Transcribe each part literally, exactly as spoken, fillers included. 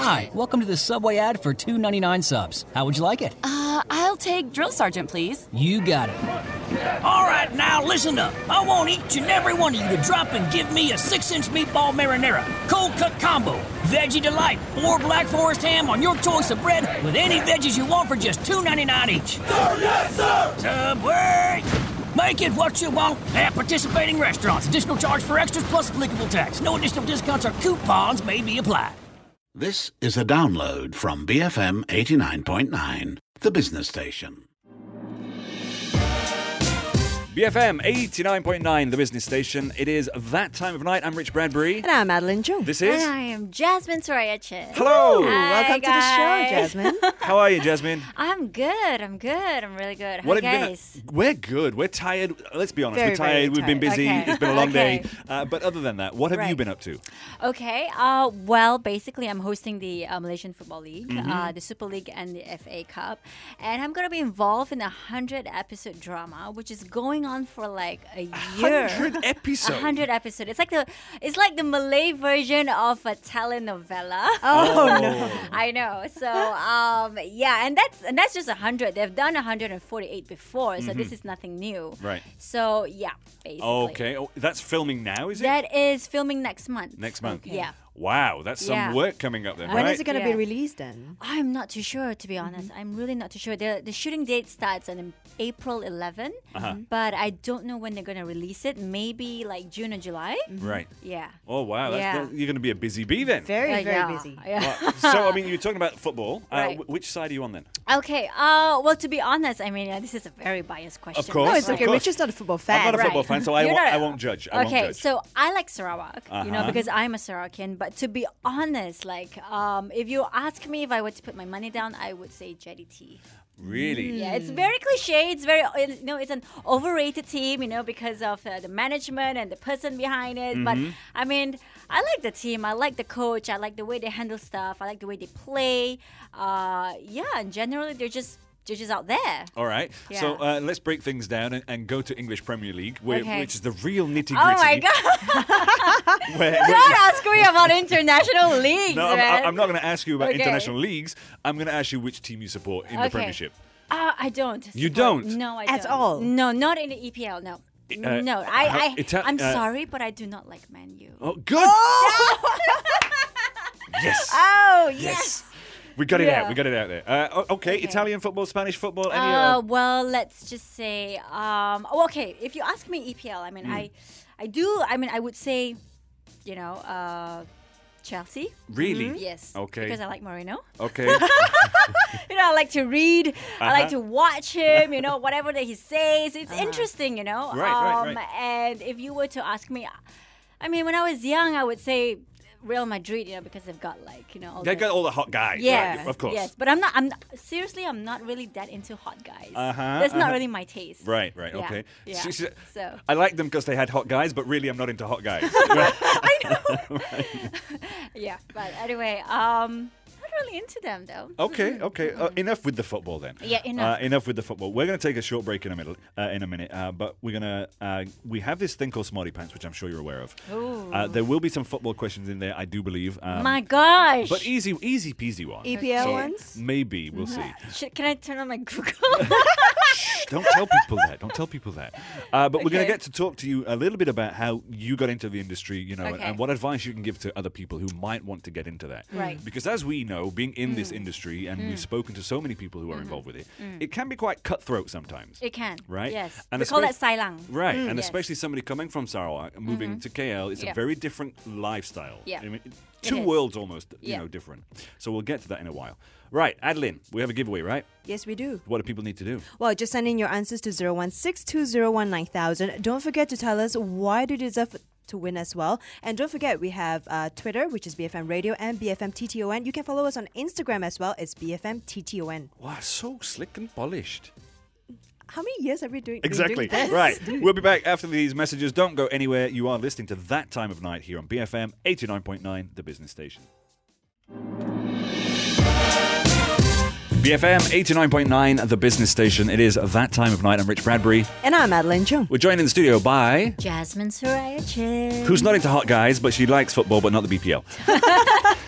Hi, welcome to the Subway ad for two ninety-nine subs. How would you like it? Uh, I'll take Drill Sergeant, please. You got it. All right, now listen up. I want each and every one of you to drop and give me a six-inch meatball marinara, cold cut combo, veggie delight, or Black Forest ham on your choice of bread with any veggies you want for just two ninety-nine each. Sir, yes, sir! Subway! Make it what you want at participating restaurants. Additional charge for extras plus applicable tax. No additional discounts or coupons may be applied. This is a download from B F M eighty-nine point nine, the business station. B F M eighty-nine point nine, the business station. It is that time of night. I'm Rich Bradbury. And I'm Madeline Chung. This is... And I am Jasmine Soraya Chen. Hello. Hi, welcome guys. to the show, Jasmine. How are you, Jasmine? I'm good. I'm good. I'm really good. How What are you have you guys? been? We're good. We're tired. Let's be honest. Very, we're tired. very We've been tired. busy. Okay. It's been a long Okay. day. Uh, but other than that, what have you Right. been up to? Okay. Uh, well, basically, I'm hosting the uh, Malaysian Football League, Mm-hmm. uh, the Super League, and the F A Cup. And I'm going to be involved in a one hundred episode drama, which is going on for like a year. one hundred episodes? one hundred episodes. It's like the it's like the Malay version of a telenovela. Oh, no. I know. So um, yeah, and that's and that's just a hundred. They've done one hundred forty-eight before, so this is nothing new. Right. So yeah, basically. Okay. Oh, that's filming now, is it? That is filming next month. Next month. Yeah. Wow, that's some Yeah. work coming up then, When right? is it going to Yeah. be released then? I'm not too sure, to be honest. I'm really not too sure. The the shooting date starts on April eleventh, Uh-huh. but I don't know when they're going to release it. Maybe like June or July. Right. Yeah. Oh, wow. That's, Yeah. that- you're going to be a busy bee then. Very, Uh, very yeah. busy. Yeah. Well, so, I mean, you're talking about football. Uh, Right. wh- which side are you on then? Okay. Uh, well, to be honest, I mean, uh, this is a very biased question. Of course. No, it's Of okay. course. Rich is not a football fan. I'm not a football Right. fan, so I You're won't, not a- I won't judge. I okay, won't judge. so I like Sarawak, you know, Uh-huh. because I'm a Sarawakian. But to be honest, like, um, if you ask me if I were to put my money down, I would say Jetty T. Really? Yeah, it's very cliche. It's very, you know, it's an overrated team, you know, because of uh, the management and the person behind it. But Mm-hmm. I mean, I like the team. I like the coach. I like the way they handle stuff. I like the way they play. Uh, yeah, and generally they're just judges out there. All right. So Yeah. uh, let's break things down and, and go to English Premier League, where, Okay. which is the real nitty gritty. Oh my god! Where, where Don't ask me about international leagues, no, I'm, man. I'm not going to ask you about Okay. international leagues. I'm going to ask you which team you support in the Okay. Premiership. Uh, I don't. You support- don't? No, I At don't. all? No, not in the E P L. No. Uh, no, I, how- I, Ita- I'm uh, sorry, but I do not like Man U. Oh, good. Yes. Oh, Yes. We got it out. Yeah. We got it out there. Uh, o- okay. Okay. Italian football, Spanish football, any Uh, uh, well, let's just say, um, oh, okay. If you ask me E P L, I mean, Hmm. I, I do. I mean, I would say, you know, uh, Chelsea. Really? Yes. Okay. Because I like Moreno. Okay. You know, I like to read. I like Uh-huh. to watch him. You know, whatever that he says, it's interesting. You know. Right, right, um, right. And if you were to ask me, I mean, when I was young, I would say Real Madrid. You know, because they've got like you know. All They the- got all the hot guys. Yeah, Right, of course. Yes, but I'm not. I'm not, seriously. I'm not really that into hot guys. Uh-huh, That's not uh-huh. really my taste. Right, right, Yeah, okay. yeah. She- she- So- I like them because they had hot guys, but really I'm not into hot guys. I know. Yeah, but anyway, um, not really into them though. Okay, okay. Uh, enough with the football then. Yeah, enough. Uh, enough with the football. We're going to take a short break in a minute. Uh, in a minute, uh, but we're gonna. Uh, we have this thing called Smarty Pants, which I'm sure you're aware of. Ooh. Uh, there will be some football questions in there, I do believe. Um, My gosh. But easy, easy peasy one. E P L So ones? maybe we'll see. Should, can I turn on my Google? Shh, don't tell people that. Don't tell people that. Uh, but we're going to Okay. get to talk to you a little bit about how you got into the industry, you know, Okay. and what advice you can give to other people who might want to get into that. Right. Because as we know, being in Mm. this industry, and we've spoken to so many people who are involved with it, it can be quite cutthroat sometimes. Mm-hmm. it can. Right? Yes. And we call that especially- Sailang. Right, and Yes. Mm-hmm. especially somebody coming from Sarawak and moving to K L, it's Yeah. a very different lifestyle. Yeah. I mean, two is. worlds almost, you Yeah. know, different. So we'll get to that in a while. Right, Adeline, we have a giveaway, right? Yes, we do. What do people need to do? Well, just send in your answers to zero one six two zero one nine thousand. Don't forget to tell us why do you deserve to win as well. And don't forget, we have uh, Twitter, which is B F M Radio, and B F M T T O N. You can follow us on Instagram as well. It's B F M T T O N. Wow, so slick and polished. How many years have we doing, been Exactly. doing this? Right. We'll be back after these messages. Don't go anywhere. You are listening to That Time of Night here on B F M eighty-nine point nine, the business station. B F M eighty-nine point nine, the business station. It is That Time of Night. I'm Rich Bradbury. And I'm Madeline Chung. We're joined in the studio by... Jasmine Soraya Chen. Who's not into hot guys, but she likes football, but not the B P L.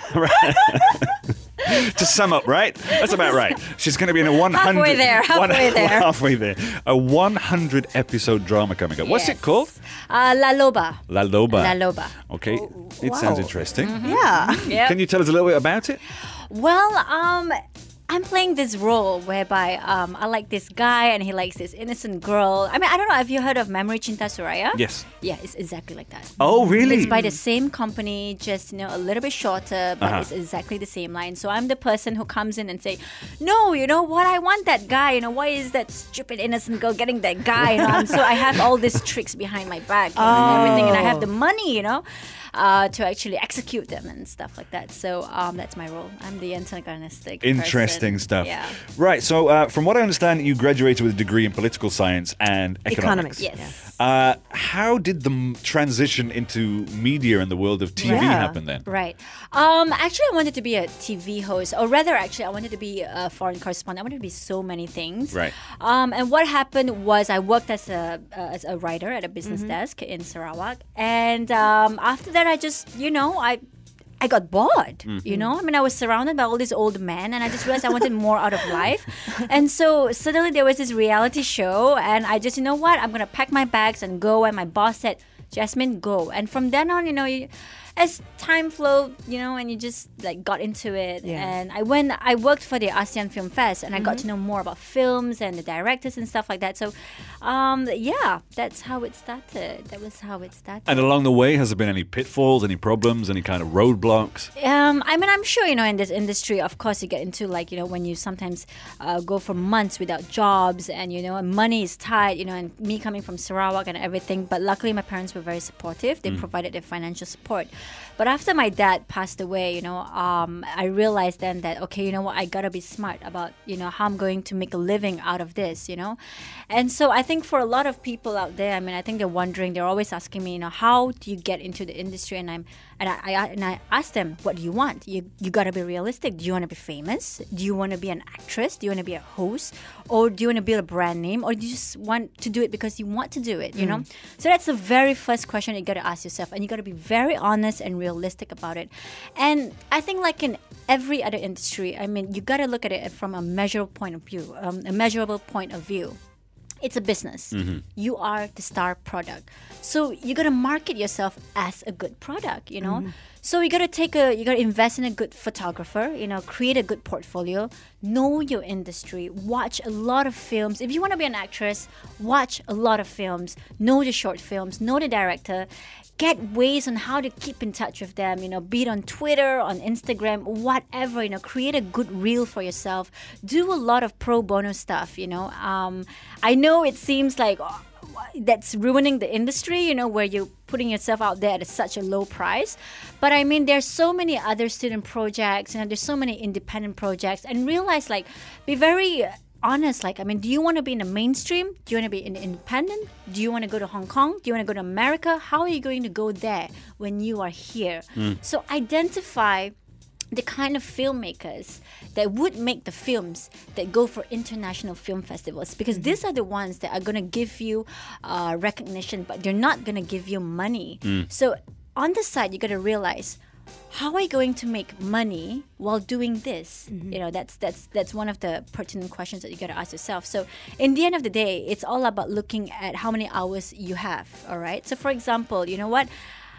To sum up, right? That's about right. She's going to be in a one hundred... Halfway there, halfway one, there. Halfway there. A one hundred episode drama coming up. What's Yes. it called? Uh, La Loba. La Loba. La Loba. Okay. It sounds interesting. Yeah. Yep. Can you tell us a little bit about it? Well, um, I'm playing this role whereby um, I like this guy and he likes this innocent girl. I mean, I don't know. Have you heard of Memory Cinta Suraya? Yes. Yeah, it's exactly like that. Oh, really? It's by the same company, just you know, a little bit shorter, but Uh-huh. it's exactly the same line. So I'm the person who comes in and say, "No, you know what? I want that guy. You know, why is that stupid innocent girl getting that guy?" You know, and so I have all these tricks behind my back and everything, and I have the money, you know, uh, to actually execute them and stuff like that. So um, that's my role. I'm the antagonistic. Interesting person. stuff. Yeah. Right. So, uh, from what I understand, you graduated with a degree in political science and economics. Economics. Yes. Uh, how did the m- transition into media and the world of T V Yeah. happen then? Right. Um, actually, I wanted to be a T V host, or rather, actually, I wanted to be a foreign correspondent. I wanted to be so many things. Right. Um, and what happened was I worked as a uh, as a writer at a business desk in Sarawak, and um, after that, I just you know I. I got bored, you know. I mean, I was surrounded by all these old men, and I just realized I wanted more out of life. And so suddenly there was this reality show, and I just, you know what, I'm gonna pack my bags and go. And my boss said, "Jasmine, go." And from then on, you know, you, as time flowed, you know, and you just like got into it. Yeah. And I went, I worked for the ASEAN Film Fest, and I got to know more about films and the directors and stuff like that. So, um, yeah, that's how it started. That was how it started. And along the way, has there been any pitfalls, any problems, any kind of roadblocks? Um, I mean, I'm sure, you know, in this industry, of course, you get into like, you know, when you sometimes uh, go for months without jobs and, you know, and money is tight, you know, and me coming from Sarawak and everything. But luckily, my parents were very supportive. They provided the financial support. But after my dad passed away, you know, um, I realized then that, okay, you know what, I gotta be smart about, you know, how I'm going to make a living out of this, you know. And so I think for a lot of people out there, I mean, I think they're wondering, they're always asking me, you know, how do you get into the industry? And I'm, and I, I and I ask them, what do you want? You you gotta be realistic. Do you want to be famous? Do you want to be an actress? Do you want to be a host? Or do you want to build a brand name? Or do you just want to do it because you want to do it? You know. So that's the very first question you gotta ask yourself, and you gotta be very honest and realistic about it. And I think, like in every other industry, I mean, you gotta look at it from a measurable point of view, um, a measurable point of view. It's a business. You are the star product. So you got to market yourself as a good product, you know? So you got to take a, you got to invest in a good photographer, you know, create a good portfolio, know your industry, watch a lot of films. If you want to be an actress, watch a lot of films, know the short films, know the director, get ways on how to keep in touch with them, you know, be it on Twitter, on Instagram, whatever, you know, create a good reel for yourself. Do a lot of pro bono stuff, you know. Um, I know it seems like oh, that's ruining the industry, you know, where you're putting yourself out there at such a low price. But I mean, there's so many other student projects, you know, there's so many independent projects, and realize, like, be very honest. Like, I mean, do you want to be in the mainstream? Do you want to be in the independent? Do you want to go to Hong Kong? Do you want to go to America? How are you going to go there when you are here? So identify the kind of filmmakers that would make the films that go for international film festivals, because these are the ones that are going to give you uh, recognition, but they're not going to give you money. So on the side, you got to realize, how are you going to make money while doing this? You know, that's that's that's one of the pertinent questions that you got to ask yourself. So in the end of the day, it's all about looking at how many hours you have. All right. So for example, you know what?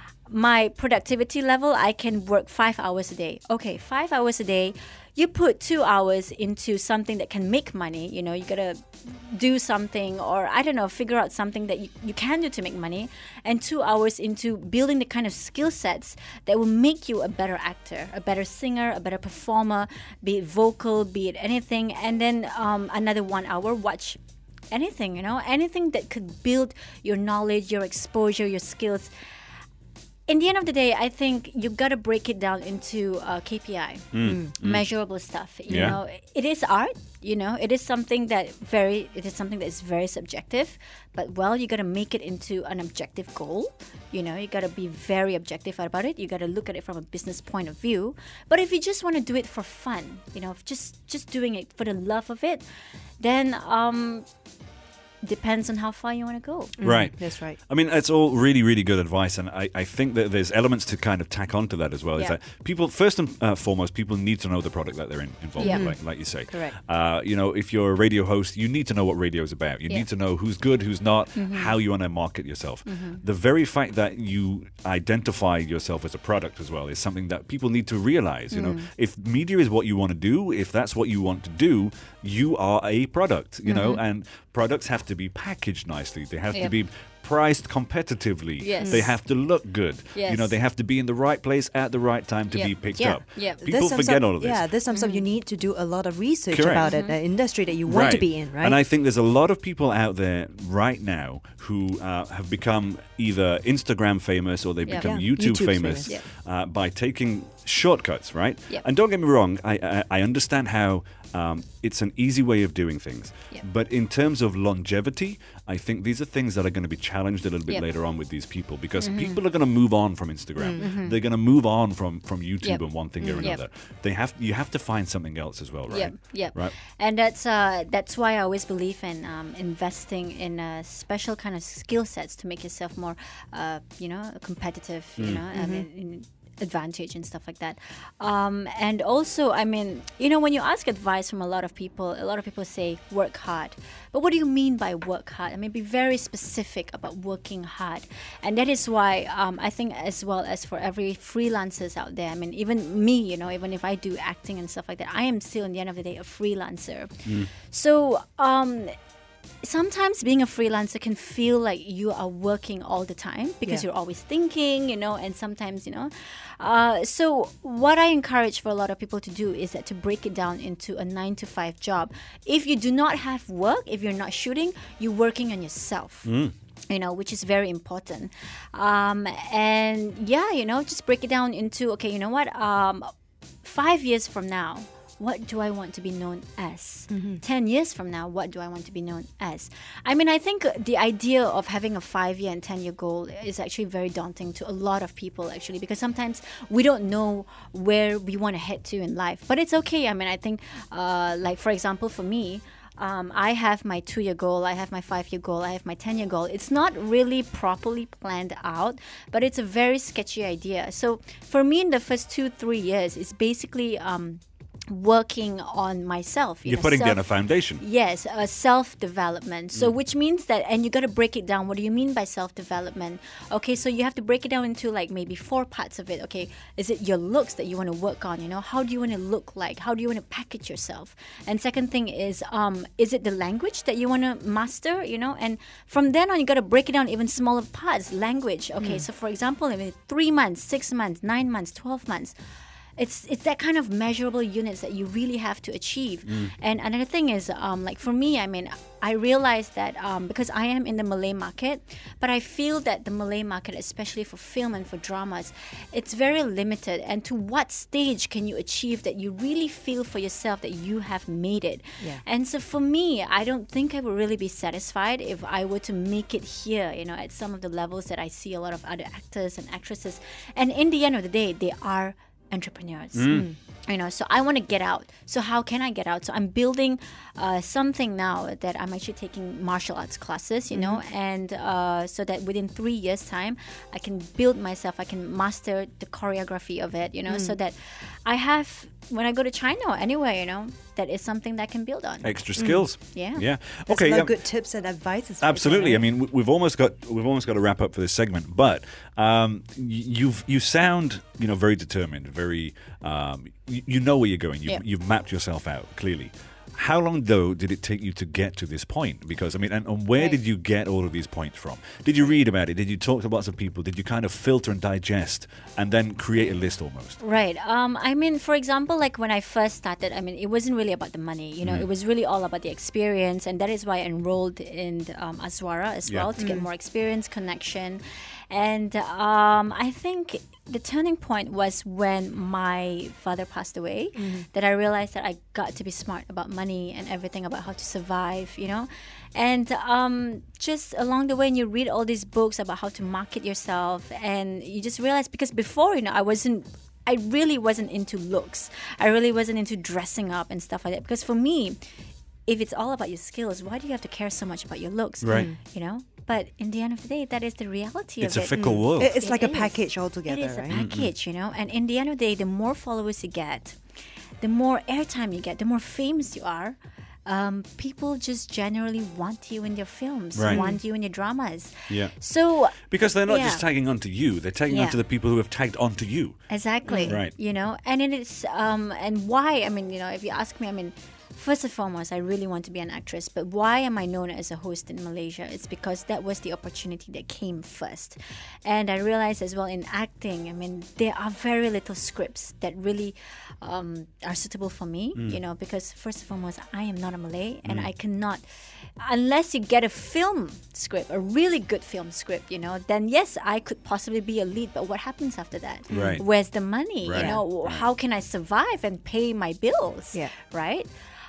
My productivity level, I can work five hours a day. Okay, five hours a day. You put two hours into something that can make money. You know, you gotta do something, or I don't know, figure out something that you, you can do to make money, and two hours into building the kind of skill sets that will make you a better actor, a better singer, a better performer, be it vocal, be it anything. And then um, another one hour, watch anything, you know, anything that could build your knowledge, your exposure, your skills. In the end of the day, I think you've got to break it down into uh, K P I, mm. measurable stuff. You Yeah. know, it is art. You know, it is something that very, it is something that is very subjective. But well, you got to make it into an objective goal. You know, you got to be very objective about it. You got to look at it from a business point of view. But if you just want to do it for fun, you know, just just doing it for the love of it, then um, depends on how far you want to go. Right. That's right. I mean, it's all really, really good advice, and I, I think that there's elements to kind of tack onto that as well. Is Yeah. that people, first and uh, foremost, people need to know the product that they're in, involved Yeah. with, like, like you say. Correct. Uh, you know, if you're a radio host, you need to know what radio is about. You Yeah. need to know who's good, who's not, how you want to market yourself. The very fact that you identify yourself as a product as well is something that people need to realize. You know, if media is what you want to do, if that's what you want to do, you are a product. You know, and products have to be packaged nicely. They have to Yep. be priced competitively. Yes. They have to look good. Yes. You know, they have to be in the right place at the right time to Yep. be picked Yeah. up. Yep. People This sums forget up- all of this. Yeah, this sums up. You need to do a lot of research Correct. about it, the industry that you want to be in, right? And I think there's a lot of people out there right now who uh, have become either Instagram famous or they've Yeah. become Yeah. YouTube, YouTube famous, famous. uh, by taking shortcuts, right? Yep. And don't get me wrong, I, I, I understand how um, it's an easy way of doing things. Yep. But in terms of longevity, I think these are things that are going to be challenged a little bit Yep. later on with these people because people are going to move on from Instagram. They're going to move on from, from YouTube Yep. and one thing or Yep. another. They have you have to find something else as well, right? Yep, yep. Right. And that's uh, that's why I always believe in um, investing in uh, special kind of skill sets to make yourself more, uh, you know, competitive. You know, I mean, in advantage and stuff like that. Um, and also, I mean, you know, when you ask advice from a lot of people, a lot of people say work hard. But what do you mean by work hard? I mean, be very specific about working hard. And that is why um, I think as well as for every freelancers out there, I mean, even me, you know, even if I do acting and stuff like that, I am still, in the end of the day, a freelancer. So, um, sometimes being a freelancer can feel like you are working all the time because Yeah. you're always thinking, you know, and sometimes, you know. Uh, so what I encourage for a lot of people to do is that to break it down into a nine to five job. If you do not have work, if you're not shooting, you're working on yourself. You know, which is very important. Um, and yeah, you know, just break it down into, okay, you know what, um, five years from now, what do I want to be known as? Ten years from now, what do I want to be known as? I mean, I think the idea of having a five-year and ten-year goal is actually very daunting to a lot of people, actually, because sometimes we don't know where we want to head to in life. But it's okay. I mean, I think, uh, like, for example, for me, Um, I have my two-year goal, I have my five-year goal, I have my ten-year goal. It's not really properly planned out, but it's a very sketchy idea. So for me, in the first two, three years, it's basically um, working on myself. you You're know, putting down self- a foundation. Yes, uh, self-development. So which means that, and you got to break it down. What do you mean by self-development? Okay, so you have to break it down into like maybe four parts of it. Okay, is it your looks that you want to work on? You know, how do you want to look like? How do you want to package yourself? And second thing is, um, is it the language that you want to master? You know, and from then on, you got to break it down even smaller parts. Language. Okay, so for example, I mean, three months, six months, nine months, twelve months. It's it's that kind of measurable units that you really have to achieve. And another thing is, um, like for me, I mean, I realized that um, because I am in the Malay market, but I feel that the Malay market, especially for film and for dramas, it's very limited. And to what stage can you achieve that you really feel for yourself that you have made it? Yeah. And so for me, I don't think I would really be satisfied if I were to make it here, you know, at some of the levels that I see a lot of other actors and actresses. And in the end of the day, they are entrepreneurs. Mm. You know, so I want to get out. So how can I get out? So I'm building uh, something now that I'm actually taking martial arts classes, you know, and uh, so that within three years' time, I can build myself. I can master the choreography of it, you know, so that I have, when I go to China or anywhere, you know, that is something that I can build on. Extra skills. Yeah. Yeah. There's Okay. a lot um, of good tips and advices. right Absolutely. there. I mean, we- we've almost got we've almost got to wrap up for this segment, but um, y- you've you sound you know very determined, very um, you, you know where you're going. You've, Yeah. you've mapped yourself out clearly. How long though did it take you to get to this point? Because I mean, and, and where Right. did you get all of these points from? Did you read about it? Did you talk to lots of people? Did you kind of filter and digest and then create a list almost? Right. Um, I mean, for example, like when I first started, I mean, it wasn't really about the money. You know, it was really all about the experience, and that is why I enrolled in um, Aswara as Yeah. well to get more experience, connection, and um, I think the turning point was when my father passed away. That I realized that I got to be smart about money and everything about how to survive. You know. And um, just along the way, and you read all these books about how to market yourself, and you just realize, because before, you know, I wasn't, I really wasn't into looks. I really wasn't into dressing up and stuff like that. Because for me, if it's all about your skills, why do you have to care so much about your looks? Right. You know? But in the end of the day, that is the reality It's of a it. fickle world. It- It's It like a is. package altogether, It is right? a package, you know. And in the end of the day, the more followers you get, the more airtime you get, the more famous you are. Um, people just generally want you in their films, Right. want you in your dramas. Yeah. So Because they're not yeah. just tagging onto you, they're tagging Yeah. onto the people who have tagged onto you. Exactly. Right. You know, and it is, um, and why? I mean, you know, if you ask me, I mean, first and foremost, I really want to be an actress. But why am I known as a host in Malaysia? It's because that was the opportunity that came first. And I realized as well in acting, I mean, there are very little scripts that really um, are suitable for me, Mm. you know, because first and foremost, I am not a Malay and I cannot, unless you get a film script, a really good film script, you know, then yes, I could possibly be a lead. But what happens after that? Right. Where's the money? Right. You know, how can I survive and pay my bills? Yeah. Right?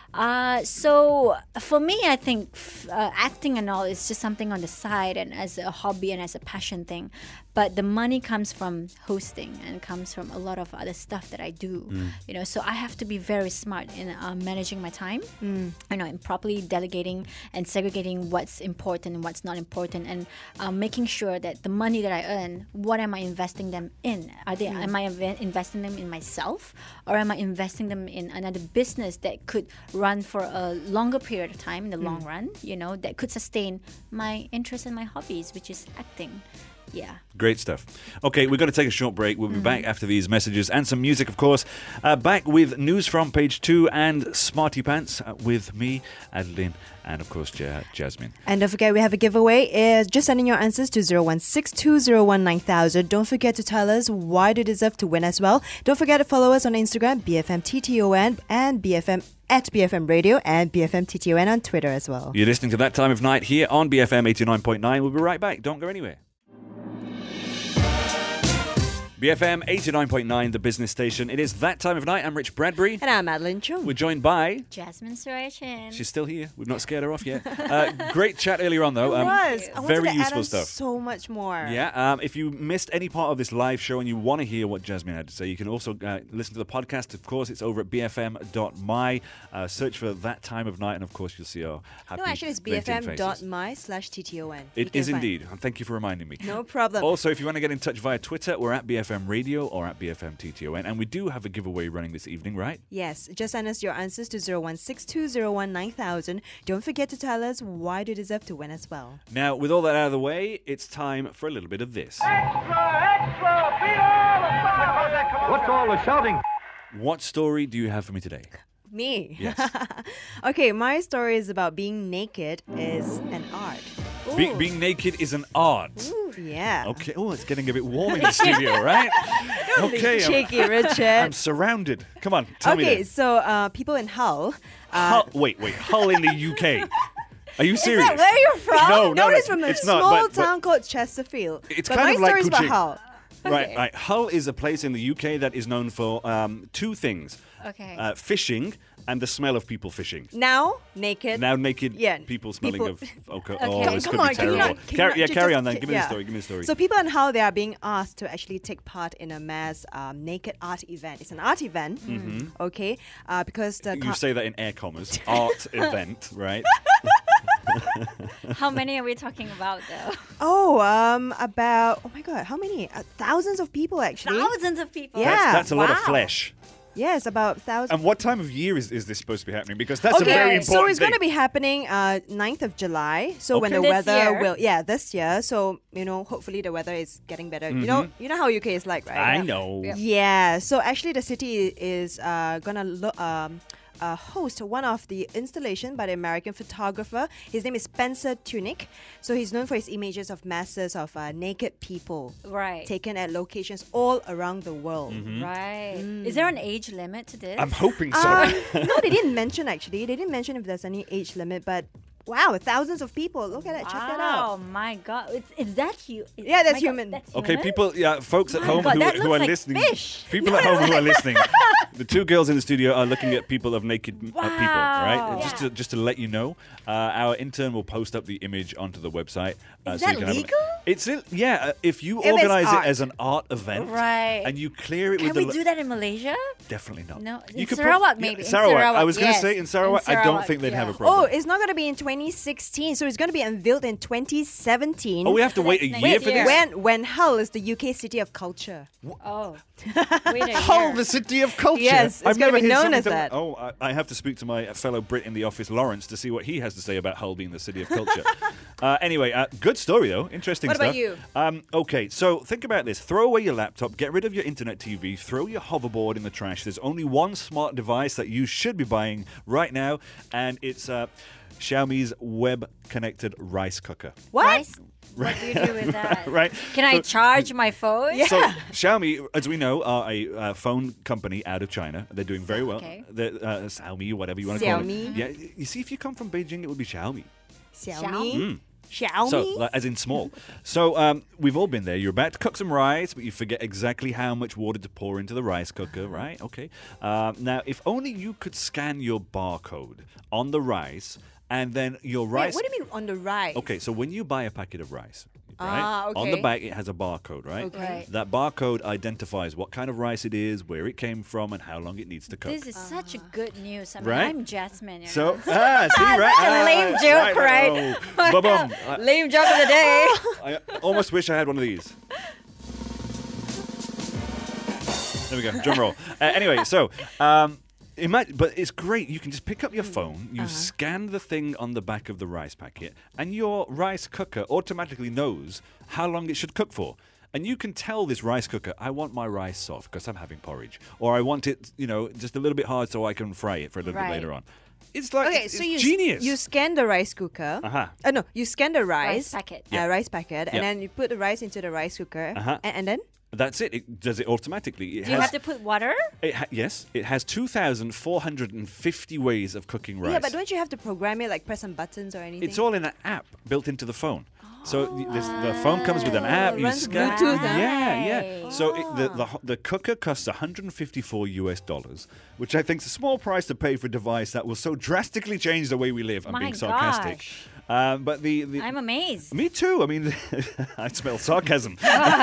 Uh, so for me, I think f- uh, acting and all is just something on the side and as a hobby and as a passion thing. But the money comes from hosting and comes from a lot of other stuff that I do. You know, so I have to be very smart in uh, managing my time. You know, and properly delegating and segregating what's important and what's not important, and uh, making sure that the money that I earn, what am I investing them in? Are they? Am I inve- investing them in myself, or am I investing them in another business that could run for a longer period of time in the long run? You know, that could sustain my interests and my hobbies, which is acting. Yeah. Great stuff. Okay, we're going to take a short break. We'll be back after these messages and some music, of course. Uh, back with news from page two and Smarty Pants uh, with me, Adeline, and of course, Ja- Jasmine. And don't forget, we have a giveaway. Uh, just sending your answers to zero one six two zero one nine thousand. Don't forget to tell us why you deserve to win as well. Don't forget to follow us on Instagram, B F M T T O N, and B F M at B F M Radio, and B F M T T O N on Twitter as well. You're listening to That Time of Night here on B F M eighty-nine point nine. We'll be right back. Don't go anywhere. B F M eighty-nine point nine, the business station. It is That Time of Night. I'm Rich Bradbury. And I'm Madeline Chung. We're joined by... Jasmine Surachin. She's still here. We've not scared her off yet. Uh, great chat earlier on, though. It Um, was. I wanted very to useful add on stuff. so much more. Yeah, um, if you missed any part of this live show and you want to hear what Jasmine had to say, you can also uh, listen to the podcast. Of course, it's over at b f m dot m y. Uh, search for That Time of Night, and of course, you'll see our happy No, actually, it's glinting faces. bfm.my slash TTON. It is indeed. And thank you for reminding me. No problem. Also, if you want to get in touch via Twitter, we're at B F M Radio or at B F M T T O N. And we do have a giveaway running this evening, right? Yes, just send us your answers to zero one six two zero one nine thousand. Don't forget to tell us why you deserve to win as well. Now, with all that out of the way, it's time for a little bit of this. What's all the shouting? What story do you have for me today? Me? Yes. Okay, my story is about being naked is an art. Be- being naked is an art. Ooh, yeah. Okay. Oh, it's getting a bit warm in the studio, right? Okay. I'm, Cheeky, Richard. I'm surrounded. Come on, tell me Okay, this. so uh, people in Hull. Uh, Hull, wait, wait. Hull in the U K. Are you serious? Is that where you're from? No, no, it's no, from a it's not, small but- but- town called Chesterfield. It's but kind my of like story is about Kuching. Hull. Right, Okay. right. Hull is a place in the U K that is known for um, two things. Okay. Uh, fishing and the smell of people fishing. Now, naked. Now naked Yeah, people smelling people- of okay, Okay. oh, Come- this Come could on, be can you terrible. not- can you Carry- not yeah, ju- carry just- on then. Give me yeah. the story. Give me the story. So people in Hull, they are being asked to actually take part in a mass um, naked art event. It's an art event, okay? Uh, because the you co- say that in air commas. Art event, right? How many are we talking about, though? oh, um, about oh my god, how many? Uh, thousands of people actually. Thousands of people. Yeah. That's, that's a lot of Wow. flesh. Yes, about thousands. And what time of year is, is this supposed to be happening? Because that's okay, a very important so it's thing. going to be happening uh ninth of July. So when Okay. the This weather year? will yeah, this year. So, you know, hopefully the weather is getting better. You know, you know how U K is like, right? I Yeah. know. Yeah. So actually, the city is uh, gonna lo- um, uh, host one of the installation by the American photographer. His name is Spencer Tunick. So he's known for his images of masses of uh, naked people Right. taken at locations all around the world. Right. Is there an age limit to this? I'm hoping so. Um, no, they didn't mention actually. They didn't mention if there's any age limit, but Wow, thousands of people. Look at that. Check that Oh out. my god, it's, is that you? Yeah, that's my God, human. that's Okay, human? people, yeah, folks at My home God, who, that who looks are like listening. fish. People at home who are listening. The two girls in the studio are looking at people of naked uh, people, right? Wow. Just to just to let you know, uh, our intern will post up the image onto the website. Uh, Is so that you can have a- legal? It's il- yeah. Uh, if you If it's organize it art. as an art event, Right. and you clear it Can with we the do that in Malaysia? definitely not. No, you in could Sarawak prob- maybe. Yeah, In Sarawak. I Sarawak, was going to yes. say in Sarawak. In I don't Sarawak, think they'd have a yeah. problem. Oh, it's not going to be in twenty sixteen, so it's going to be unveiled in twenty seventeen. Oh, we have to wait a That's year next for year. this. when when Hull is the U K city of culture. Oh, wait a Hull, year. the city of culture. Yes, it's I've gonna never be heard known somebody as tell- that. Oh, I, I have to speak to my fellow Brit in the office, Lawrence, to see what he has to say about Hull being the city of culture. uh, anyway, uh, good story though. Interesting What stuff. about you? Um, okay, so think about this. Throw away your laptop, get rid of your internet T V, throw your hoverboard in the trash. There's only one smart device that you should be buying right now, and it's uh, Xiaomi's web-connected rice cooker. What? Rice? What do you do with that? Right. Can I So- charge my phone? Yeah. So Xiaomi, as we know, are a uh, phone company out of China. They're doing very well. Okay. They're, uh, Xiaomi, whatever you want to call it. Xiaomi. Yeah. You see, if you come from Beijing, it would be Xiaomi. Xiaomi. Xiaomi. So, like, as in small. So, um, we've all been there. You're about to cook some rice, but you forget exactly how much water to pour into the rice cooker, right? Okay. Um, now, if only you could scan your barcode on the rice, and then your Wait, rice. what do you mean on the right? Okay, so when you buy a packet of rice, right? Ah, On the okay. back it has a barcode, right? Okay. Right. That barcode identifies what kind of rice it is, where it came from, and how long it needs to cook. This is such a good news. I mean, Right? I'm Jasmine. You know? So, ah, see, right? Such a Ah, lame joke, right? Oh, ba-bum. I, Lame joke of the day. I almost wish I had one of these. There we go, drum roll. Uh, anyway, so, um, imagine, but it's great. You can just pick up your phone, you scan the thing on the back of the rice packet, and your rice cooker automatically knows how long it should cook for. And you can tell this rice cooker, I want my rice soft because I'm having porridge, or I want it, you know, just a little bit hard so I can fry it for a little Right. bit later on. It's like Okay, it's, so it's you s- genius. you scan the rice cooker. Uh-huh. Uh, no, you scan the rice, Rice packet. uh, Yeah. rice packet, Yeah. and then you put the rice into the rice cooker, Uh-huh. and, and then That's it. It does it automatically. It Do you has, have to put water? It ha- yes, it has two thousand four hundred fifty ways of cooking rice. yeah, but don't you have to program it like press some buttons or anything? It's all in an app built into the phone. So the, this, the phone comes with an app. You runs scan. Bluetooth, huh? Yeah, yeah. Right. So it, the, the the cooker costs one hundred fifty-four U S dollars, which I think is a small price to pay for a device that will so drastically change the way we live. I'm My being sarcastic. gosh. Um, but the, the I'm amazed. me too. I mean, I smell sarcasm.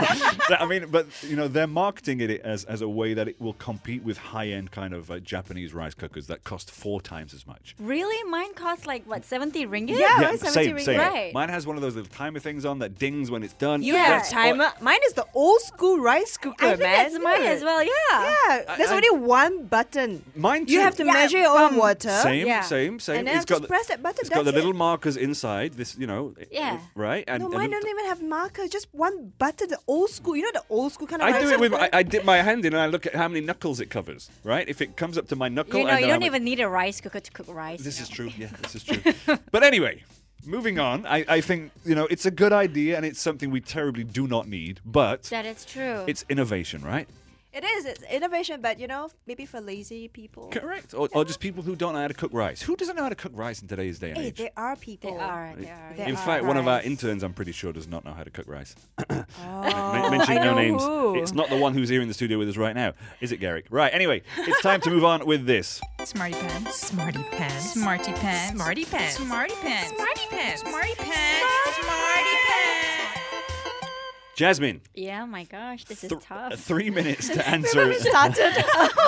I mean, but you know, they're marketing it as as a way that it will compete with high-end kind of uh, Japanese rice cookers that cost four times as much. Really? Mine costs like, what, seventy ringgit? Yeah, Yeah, right, seventy same, ringgit. same. Right. Mine has one of those little timer things on that dings when it's done. You Yeah. have a timer. Mine is the old school rice cooker, I think man. that's mine as well, yeah. Yeah, there's I- only one button. Mine too. You have to Yeah, measure your own um, water. Same, Yeah. same, same. And then it's just got press that button, It's got the that's little it. markers inside. This, you know, it- Yeah. it- right? And, No, and mine the- don't even have markers. Just one button. The old school. You know the old school kind of. I rice do it with. cooker? I, I dip my hand in and I look at how many knuckles it covers. Right? If it comes up to my knuckle, You know, I you know don't how even need a rice cooker to cook rice. This you is know. true. Yeah, this is true. But anyway, moving on. I, I think, you know, it's a good idea and it's something we terribly do not need, but That is true. it's innovation, right? It is. It's innovation, but you know, maybe for lazy people. Correct. Or, or just people who don't know how to cook rice. Who doesn't know how to cook rice in today's day and Hey, age? there are people. They are. They are. There In are fact, one of our rice. interns, I'm pretty sure, does not know how to cook rice. Oh, Men- mentioning I no know names. who. It's not the one who's here in the studio with us right now, is it, Garrick? Right. Anyway, it's time to move on with this. Smarty pants. Smarty pants. Smarty pants. Smarty pants. Smarty pants. Smarty pants. Smarty pants. Smarty pants. Jasmine, Yeah, my gosh, this is th- tough. three minutes to answer. started.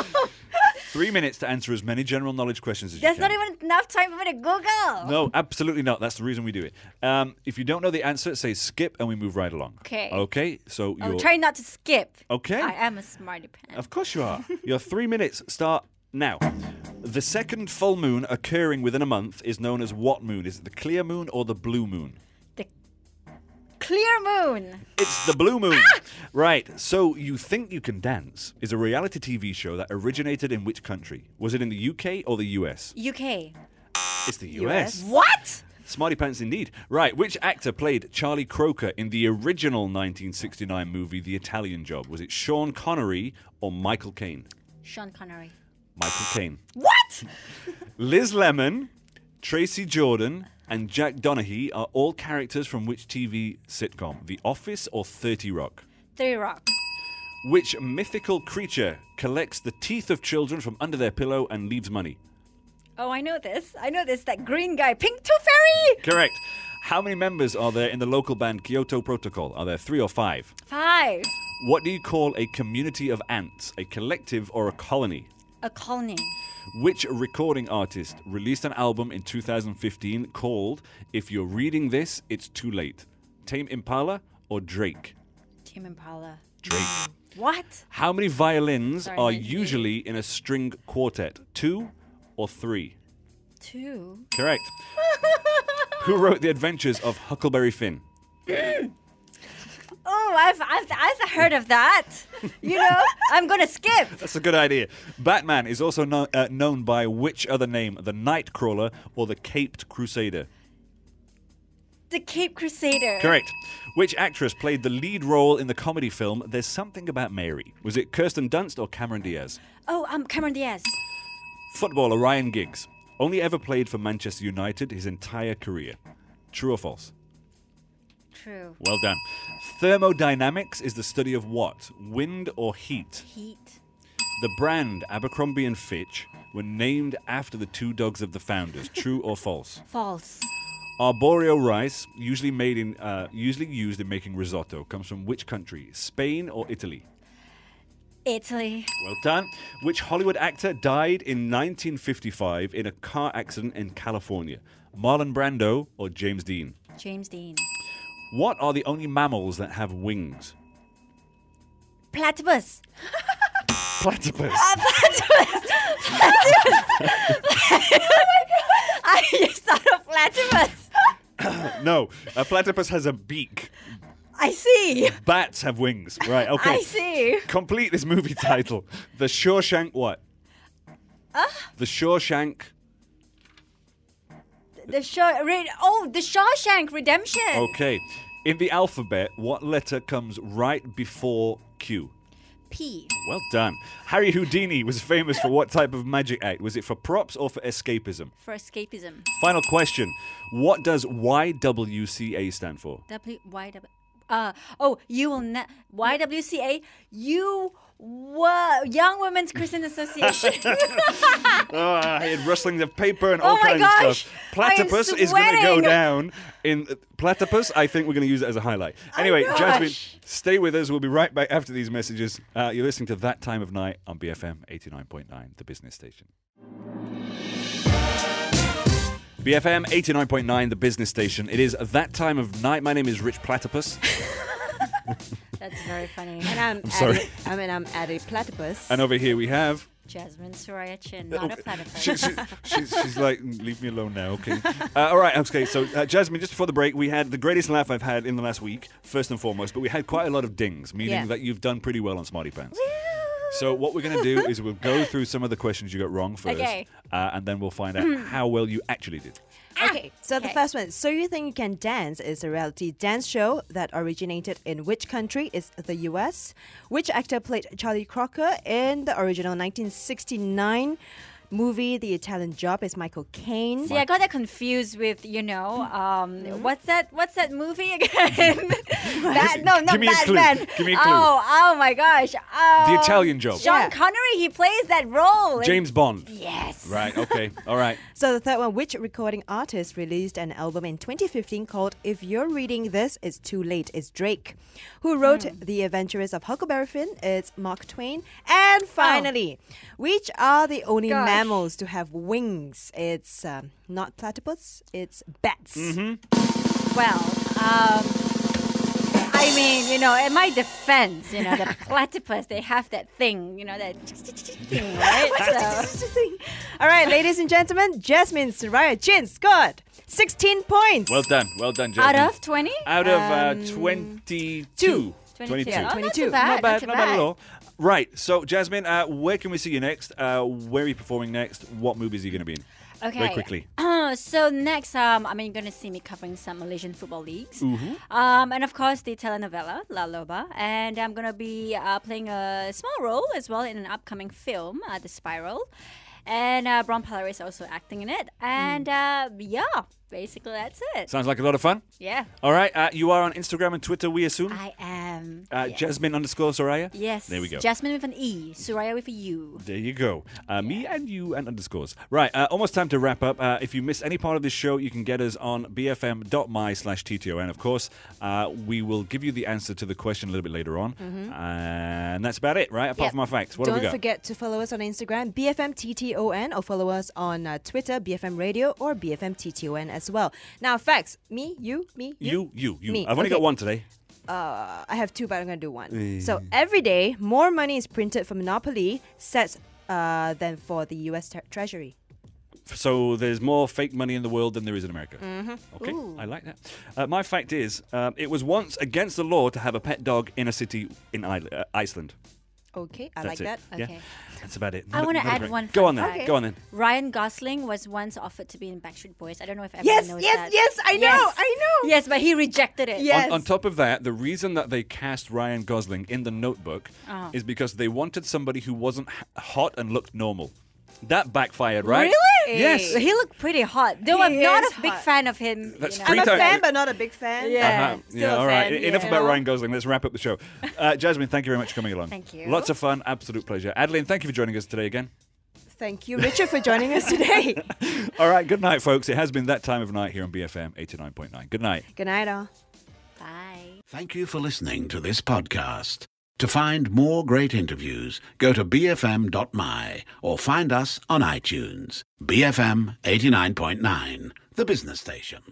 Three minutes to answer as many general knowledge questions as There's you can. not even enough time for me to Google. No, absolutely not. That's the reason we do it. Um, if you don't know the answer, say skip and we move right along. Okay. Okay, so I'll you're... try not to skip. Okay. I am a smarty pants. Of course you are. Your three minutes start now. The second full moon occurring within a month is known as what moon? Is it the clear moon or the blue moon? The clear moon. It's the blue moon. Right. So You Think You Can Dance is a reality T V show that originated in which country? Was it in the U K or the U S? U K. It's the U S. What? Smarty pants indeed. Right. Which actor played Charlie Croker in the original nineteen sixty-nine movie The Italian Job? Was it Sean Connery or Michael Caine? Sean Connery. Michael Caine. What? Liz Lemon, Tracy Jordan, and Jack Donaghy are all characters from which T V sitcom? The Office or thirty Rock? Three Rock. Which mythical creature collects the teeth of children from under their pillow and leaves money? Oh, I know this. I know this. That green guy, Pink Tooth Fairy. Correct. How many members are there in the local band Kyoto Protocol? Are there three or five? Five. What do you call a community of ants? A collective or a colony? A colony. Which recording artist released an album in two thousand fifteen called If You're Reading This, It's Too Late? Tame Impala or Drake? Tame Impala. Drake. What? How many violins Sorry, are Mindy. usually in a string quartet? Two or three? Two. Correct. Who wrote The Adventures of Huckleberry Finn? Oh, I've, I've I've heard of that. You know, I'm gonna skip. That's a good idea. Batman is also kno- uh, known by which other name? The Nightcrawler or the Caped Crusader? The Cape Crusader. Correct. Which actress played the lead role in the comedy film There's Something About Mary? Was it Kirsten Dunst or Cameron Diaz? Oh, um, Cameron Diaz. Footballer Ryan Giggs only ever played for Manchester United his entire career. True or false? True. Well done. Thermodynamics is the study of what? Wind or heat? Heat. The brand Abercrombie and Fitch were named after the two dogs of the founders. True or false? False. Arborio rice, usually made in, uh, usually used in making risotto, comes from which country? Spain or Italy? Italy. Well done. Which Hollywood actor died in nineteen fifty-five in a car accident in California? Marlon Brando or James Dean? James Dean. What are the only mammals that have wings? Platypus. Platypus. Uh, platypus. Platypus. I just thought of platypus. No, a platypus has a beak. I see. Bats have wings. Right, okay. I see. Complete this movie title. The Shawshank what? Uh? The Shawshank. The Shaw. Re- oh, the Shawshank Redemption. Okay. In the alphabet, what letter comes right before Q? P. Well done. Harry Houdini was famous for what type of magic act? Was it for props or for escapism? For escapism. Final question. What does Y W C A stand for? W Y W. Uh oh, you will not. Y W C A. You. Wo- Young Women's Christian Association. Oh, I had rustling of paper and Oh all my kinds gosh, of stuff. Platypus I am is going to go sweating. down in uh, platypus. I think we're going to use it as a highlight. Anyway, gosh. Jasmine, stay with us. We'll be right back after these messages. Uh, you're listening to That Time of Night on B F M eighty-nine point nine, the business station. B F M eighty-nine point nine, the business station. It is That Time of Night. My name is Rich Platypus. That's very funny. And I'm, I'm sorry. Addie, I mean, I'm Addie Platypus. And over here we have... Jasmine Soraya Chin, not a platypus. She, she, she's, she's like, leave me alone now, okay? Uh, all right, okay, so uh, Jasmine, just before the break, we had the greatest laugh I've had in the last week, first and foremost, but we had quite a lot of dings, meaning Yeah. that you've done pretty well on Smarty Pants. So what we're going to do is we'll go through some of the questions you got wrong first, Okay. uh, and then we'll find out how well you actually did. Okay, so the Okay. first one. So You Think You Can Dance is a reality dance show that originated in which country? Is the U S. Which actor played Charlie Crocker in the original nineteen sixty-nine movie The Italian Job? Is Michael Caine. See, I got that confused with, you know, um, Mm-hmm. what's that? What's that movie again? Bat, no, not Give me a clue. Batman. Give me a clue. Oh, oh my gosh. Um, The Italian Job. Sean Yeah. Connery, he plays that role. in- James Bond. Yes. Right, okay, all right. So the third one, which recording artist released an album in twenty fifteen called If You're Reading This, It's Too Late? Is Drake. Who wrote Hmm. The Adventures of Huckleberry Finn? It's Mark Twain. And finally, which are the only Gosh. mammals to have wings? It's um, not platypus, it's bats. Mm-hmm. Well, um, I mean, you know, in my defense, you know, the platypus, they have that thing, you know, that thing, right? So, All right, ladies and gentlemen, Jasmine Soraya Chin scored sixteen points. Well done, well done, out Jasmine. of twenty? Out of uh, Um, twenty-two. two. twenty-two. twenty-two. Oh, not twenty-two. too bad. Not bad, too not bad at all. Right, so Jasmine, uh, where can we see you next? Uh, where are you performing next? What movies are you going to be in? Okay. Very quickly. So next, um, I mean, you're gonna see me covering some Malaysian football leagues, Mm-hmm. um, and of course the telenovela La Loba, and I'm gonna be uh, playing a small role as well in an upcoming film, uh, The Spiral, and uh, Bron Palare is also acting in it, and uh, yeah, Basically, that's it. Sounds like a lot of fun. Yeah. All right. Uh, you are on Instagram and Twitter, we assume? I am. Uh, yes. Jasmine underscore Soraya? Yes. There we go. Jasmine with an E. Soraya with a U. There you go. Uh, me and you and underscores. Right. Uh, almost time to wrap up. Uh, if you miss any part of this show, you can get us on bfm.my slash TTON. Of course, uh, we will give you the answer to the question a little bit later on. Mm-hmm. And that's about it, right? Apart Yep. from our facts. What Don't have we got? forget to follow us on Instagram, B F M T T O N, or follow us on uh, Twitter, B F M Radio, or B F M T T O N as well. Now, facts. Me, you, me, you. You, you, you. Me. I've only Okay. got one today. Uh, I have two, but I'm going to do one. So every day, more money is printed for Monopoly sets uh, than for the U S tre- Treasury. So there's more fake money in the world than there is in America. Mm-hmm. Okay, Ooh. I like that. Uh, my fact is, um, it was once against the law to have a pet dog in a city in I- uh, Iceland. Okay, I That's like it. that. Yeah, Okay. that's about it. I Not- want to not a add great- one. Go fun on then. fact. Go on then. Ryan Gosling was once offered to be in Backstreet Boys. I don't know if everyone Yes, knows yes, that. yes, I know, Yes. I know. Yes, but he rejected it. Yes. On, on top of that, the reason that they cast Ryan Gosling in The Notebook Oh. is because they wanted somebody who wasn't h- hot and looked normal. That backfired, right? Really? Yes. He looked pretty hot. Though He I'm not is a big hot. fan of him. That's you know. three I'm a times- fan, but not a big fan. Yeah. Uh-huh. Still Yeah, a all right. fan, E- Enough yeah. about Ryan Gosling. Let's wrap up the show. Uh, Jasmine, thank you very much for coming along. Thank you. Lots of fun. Absolute pleasure. Adeline, thank you for joining us today again. Thank you, Richard, for joining us today. All right. Good night, folks. It has been that time of night here on B F M eighty-nine point nine. Good night. Good night, all. Bye. Thank you for listening to this podcast. To find more great interviews, go to b f m dot m y or find us on iTunes. B F M eighty-nine point nine, the business station.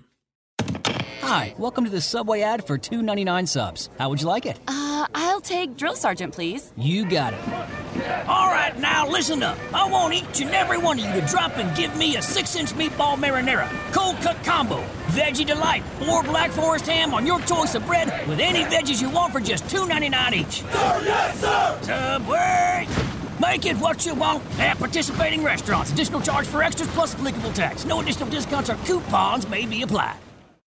Hi, welcome to the Subway ad for two ninety-nine subs. How would you like it? Uh, I'll take Drill Sergeant, please. You got it. All right, now listen up. I want each and every one of you to drop and give me a six-inch meatball marinara, cold cut combo, veggie delight, or black forest ham on your choice of bread with any veggies you want for just two ninety-nine each. Sir, yes, sir! Subway! Make it what you want at participating restaurants. Additional charge for extras plus applicable tax. No additional discounts or coupons may be applied.